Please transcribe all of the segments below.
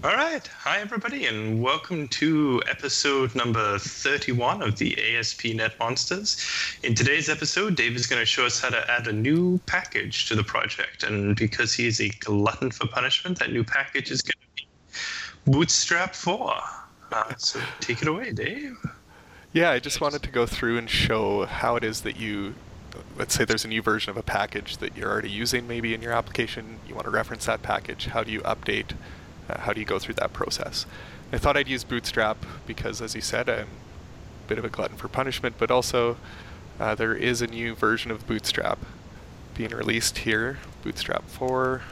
All right. Hi, everybody, and welcome to episode number 31 of the ASP.NET Monsters. In today's episode, Dave is going to show us how to add a new package to the project. And because he is a glutton for punishment, that new package is going to be Bootstrap 4. So take it away, Dave. Yeah, I just wanted to go through and show how it is that let's say there's a new version of a package that you're already using maybe in your application. You want to reference that package. How do you update? How do you go through that process? I thought I'd use Bootstrap because, as you said, I'm a bit of a glutton for punishment, but also there is a new version of Bootstrap being released here, Bootstrap 4.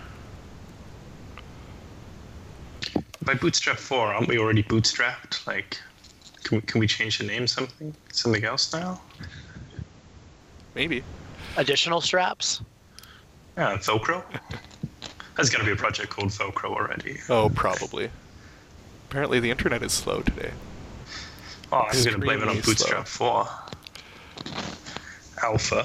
By Bootstrap 4, aren't we already bootstrapped? Like, can we change the name something else now? Maybe. Additional straps? Yeah, Velcro. There's got to be a project called Velcro already. Oh, probably. Apparently the internet is slow today. Oh, I'm going to blame it on Bootstrap 4. Alpha.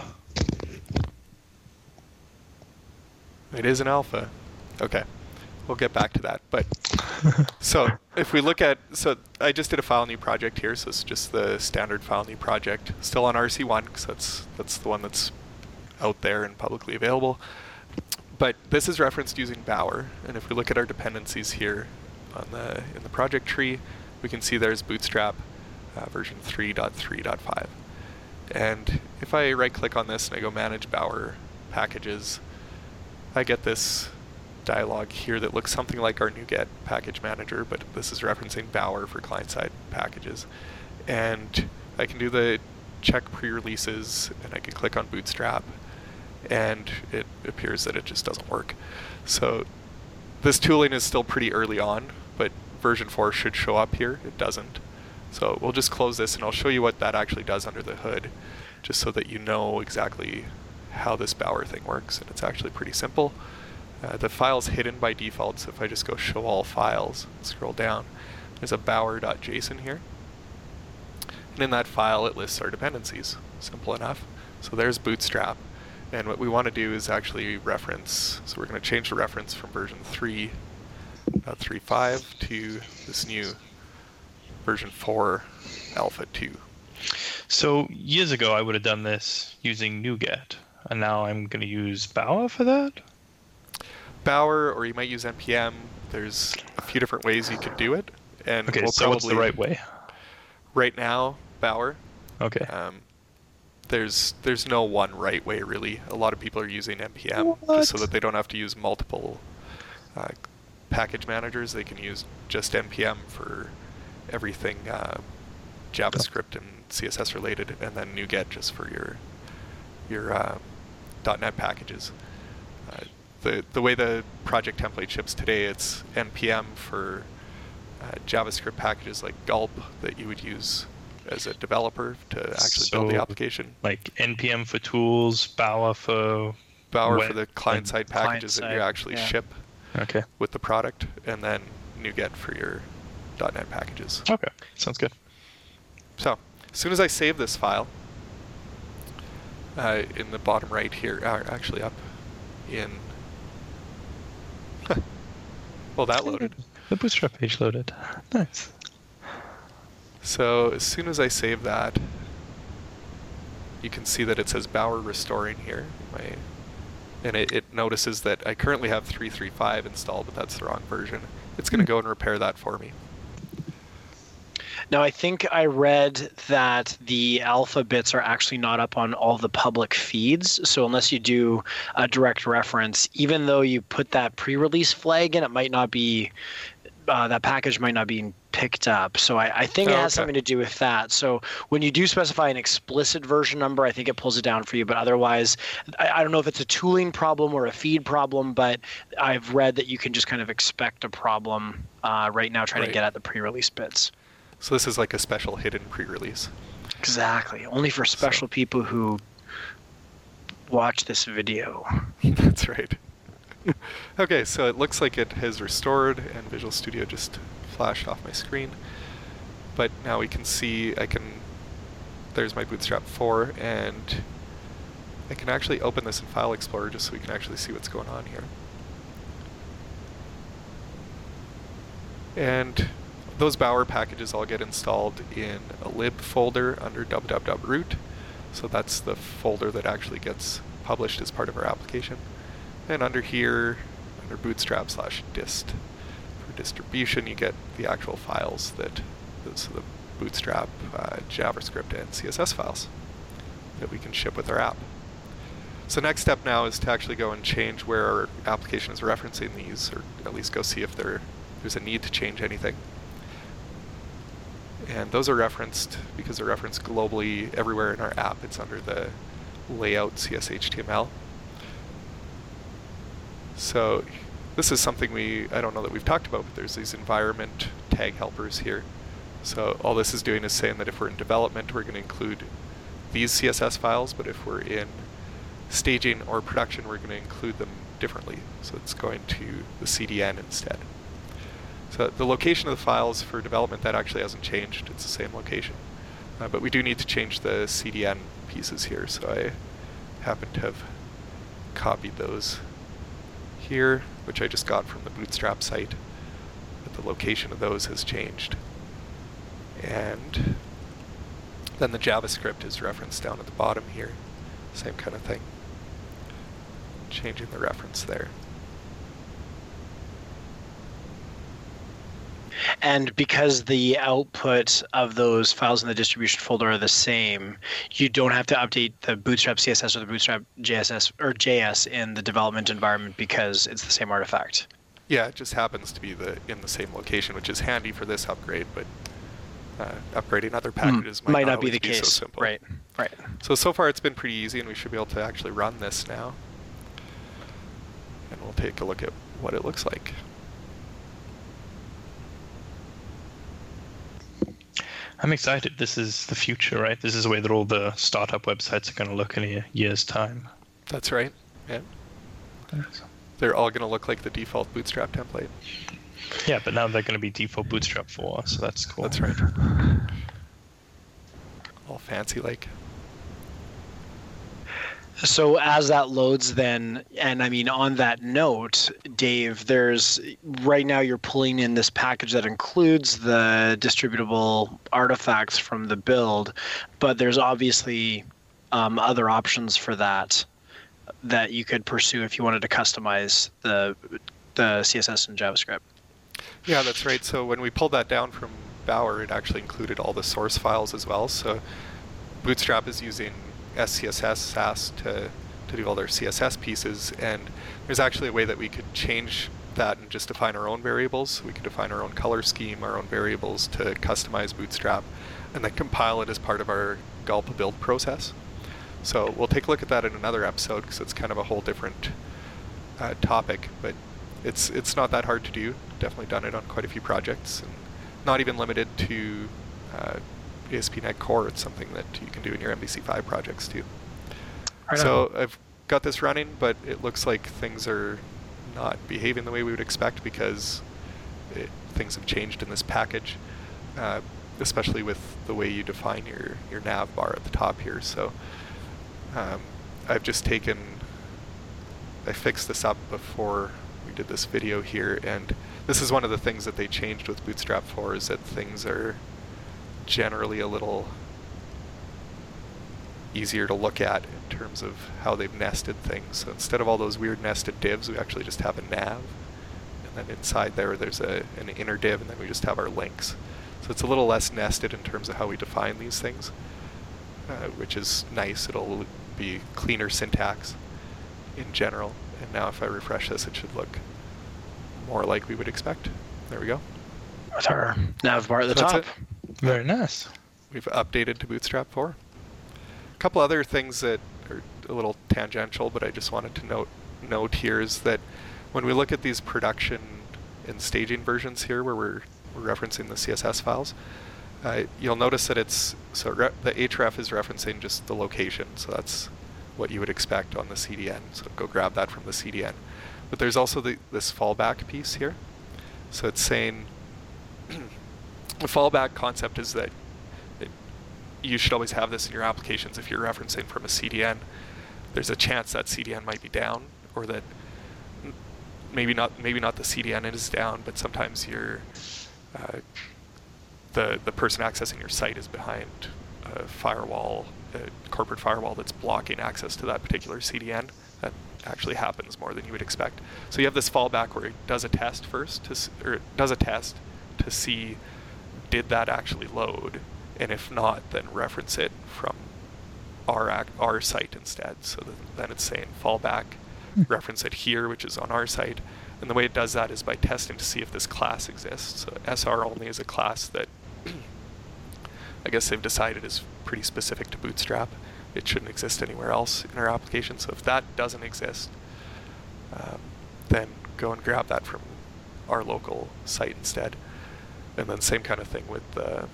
It is an alpha. Okay. We'll get back to that. But so if we look at, so I just did a file new project here. So it's just the standard file new project, still on RC1 because that's the one that's out there and publicly available. But this is referenced using Bower, and if we look at our dependencies here in the project tree, we can see there's Bootstrap version 3.3.5. And if I right-click on this and I go Manage Bower Packages, I get this dialog here that looks something like our NuGet package manager, but this is referencing Bower for client-side packages. And I can do the check pre-releases, and I can click on Bootstrap, and it appears that it just doesn't work. So this tooling is still pretty early on, but version 4 should show up here. It doesn't. So we'll just close this and I'll show you what that actually does under the hood, just so that you know exactly how this Bower thing works. And it's actually pretty simple. The file's hidden by default, so if I just go show all files, scroll down, there's a bower.json here. And in that file it lists our dependencies. Simple enough. So there's Bootstrap. And what we want to do is actually reference, so we're going to change the reference from version 3.3.5 to this new version 4 alpha 2. So years ago I would have done this using NuGet, and now I'm going to use Bower for that? Bower, or you might use NPM. There's a few different ways you could do it. And Okay, we'll so what's the right way? Right now, Bower. Okay. There's no one right way, really. A lot of people are using NPM just so that they don't have to use multiple package managers. They can use just NPM for everything JavaScript and CSS related, and then NuGet just for your .NET packages. The way the project template ships today, it's NPM for JavaScript packages like Gulp that you would use as a developer to actually build the application. Like NPM for tools, Bower for the client-side packages that you actually ship Okay. with the product, and then NuGet for your .NET packages. Okay, sounds good. So as soon as I save this file, in the bottom right here, actually up in... well, that loaded. The Bootstrap page loaded. Nice. So as soon as I save that, you can see that it says Bower restoring here. And it notices that I currently have 3.3.5 installed, but that's the wrong version. It's going to go and repair that for me. Now, I think I read that the alpha bits are actually not up on all the public feeds. So unless you do a direct reference, even though you put that pre-release flag in, it might not be, that package might not be picked up. So I think it has something to do with that. So when you do specify an explicit version number, I think it pulls it down for you. But otherwise, I don't know if it's a tooling problem or a feed problem, but I've read that you can just kind of expect a problem right now trying to get at the pre-release bits. So this is like a special hidden pre-release. Exactly. Only for special people who watch this video. That's right. Okay, so it looks like it has restored, and Visual Studio just flashed off my screen. But now we can see, there's my Bootstrap 4, and I can actually open this in File Explorer just so we can actually see what's going on here. And those Bower packages all get installed in a lib folder under www.root. So that's the folder that actually gets published as part of our application. And under here, under bootstrap/dist, for distribution, you get the actual files that, so the Bootstrap, JavaScript, and CSS files that we can ship with our app. So next step now is to actually go and change where our application is referencing these, or at least go see if there's a need to change anything. And those are referenced, because they're referenced globally everywhere in our app. It's under the layout CSHTML. So this is something I don't know that we've talked about, but there's these environment tag helpers here. So all this is doing is saying that if we're in development, we're going to include these CSS files, but if we're in staging or production, we're going to include them differently. So it's going to the CDN instead. So the location of the files for development, that actually hasn't changed. It's the same location. But we do need to change the CDN pieces here. So I happen to have copied those here, which I just got from the Bootstrap site. But the location of those has changed. And then the JavaScript is referenced down at the bottom here. Same kind of thing. Changing the reference there. And because the output of those files in the distribution folder are the same, you don't have to update the Bootstrap CSS or the Bootstrap JSS or JS in the development environment because it's the same artifact. Yeah, it just happens to be in the same location, which is handy for this upgrade, but upgrading other packages might not be the case. So simple. Right. So far it's been pretty easy, and we should be able to actually run this now. And we'll take a look at what it looks like. I'm excited. This is the future, right? This is the way that all the startup websites are going to look in a year's time. That's right. Yeah. Thanks. They're all going to look like the default Bootstrap template. Yeah, but now they're going to be default Bootstrap 4, so that's cool. That's right. All fancy like. So as that loads then, and I mean, on that note, Dave, there's right now you're pulling in this package that includes the distributable artifacts from the build, but there's obviously other options for that you could pursue if you wanted to customize the CSS and JavaScript. Yeah, that's right. So when we pulled that down from Bower, it actually included all the source files as well. So Bootstrap is using SCSS Sass to do all their CSS pieces, and there's actually a way that we could change that and just define our own variables. We could define our own color scheme, our own variables to customize Bootstrap, and then compile it as part of our Gulp build process. So we'll take a look at that in another episode because it's kind of a whole different topic, but it's not that hard to do. Definitely done it on quite a few projects, and not even limited to ASP.NET Core. It's something that you can do in your MVC5 projects too. Right. So I've got this running, but it looks like things are not behaving the way we would expect because things have changed in this package, especially with the way you define your nav bar at the top here. So I've just I fixed this up before we did this video here, and this is one of the things that they changed with Bootstrap 4 is that things are generally a little easier to look at in terms of how they've nested things. So instead of all those weird nested divs, we actually just have a nav, and then inside there's an inner div, and then we just have our links. So it's a little less nested in terms of how we define these things, which is nice. It'll be cleaner syntax in general. And now if I refresh this, it should look more like we would expect. There we go. With our nav bar at the top. Very nice. We've updated to Bootstrap 4. A couple other things that are a little tangential, but I just wanted to note here is that when we look at these production and staging versions here where we're referencing the CSS files, you'll notice that the href is referencing just the location, so that's what you would expect on the CDN, so go grab that from the CDN. But there's also this fallback piece here. So it's saying the fallback concept is that you should always have this in your applications. If you're referencing from a CDN, there's a chance that CDN might be down, or that maybe not the CDN is down, but sometimes the person accessing your site is behind a firewall, a corporate firewall that's blocking access to that particular CDN. That actually happens more than you would expect. So you have this fallback where it does a test first, to see did that actually load, and if not, then reference it from our site instead. So then it's saying fallback, reference it here, which is on our site. And the way it does that is by testing to see if this class exists. So SR only is a class that I guess they've decided is pretty specific to Bootstrap. It shouldn't exist anywhere else in our application. So if that doesn't exist, then go and grab that from our local site instead. And then same kind of thing with the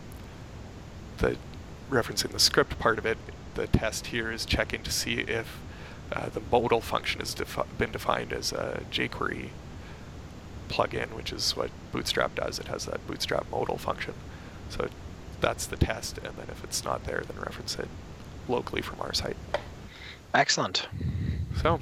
referencing the script part of it. The test here is checking to see if the modal function has been defined as a jQuery plugin, which is what Bootstrap does. It has that Bootstrap modal function. So that's the test, and then if it's not there, then reference it locally from our site. Excellent. So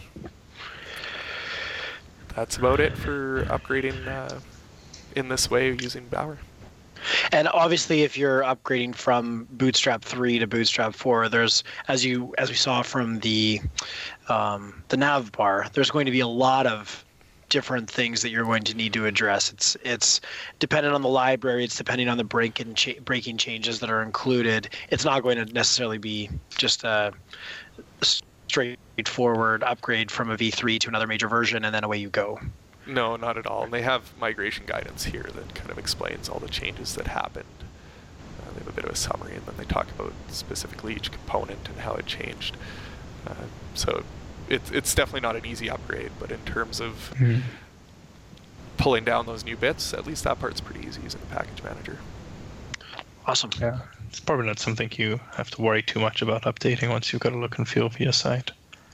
that's about it for upgrading in this way using Bower. And obviously, if you're upgrading from Bootstrap 3 to Bootstrap 4, there's, as we saw from the nav bar, there's going to be a lot of different things that you're going to need to address. It's dependent on the library. It's depending on the breaking changes that are included. It's not going to necessarily be just a straightforward upgrade from a V3 to another major version and then away you go. No, not at all. And they have migration guidance here that kind of explains all the changes that happened. They have a bit of a summary, and then they talk about specifically each component and how it changed. So it's definitely not an easy upgrade, but in terms of pulling down those new bits, at least that part's pretty easy using the package manager. Awesome. Yeah, it's probably not something you have to worry too much about updating once you've got a look and feel for your site.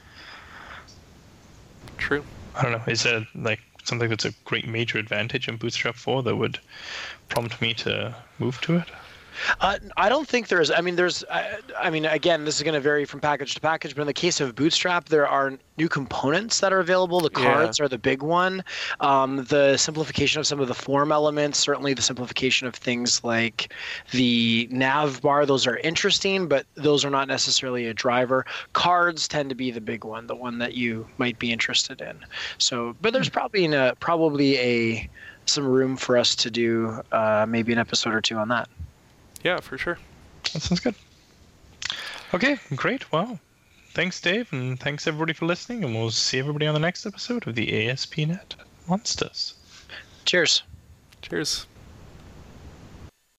True. I don't know. Is there like something that's a great major advantage in Bootstrap 4 that would prompt me to move to it? I don't think there's. I mean, again, this is going to vary from package to package, but in the case of Bootstrap, there are new components that are available. The cards are the big one. The simplification of some of the form elements, certainly the simplification of things like the nav bar, those are interesting, but those are not necessarily a driver. Cards tend to be the big one, the one that you might be interested in. So, but there's probably some room for us to do maybe an episode or two on that. Yeah, for sure. That sounds good. Okay, great. Well, thanks, Dave, and thanks everybody for listening, and we'll see everybody on the next episode of the ASP.NET Monsters. Cheers. Cheers.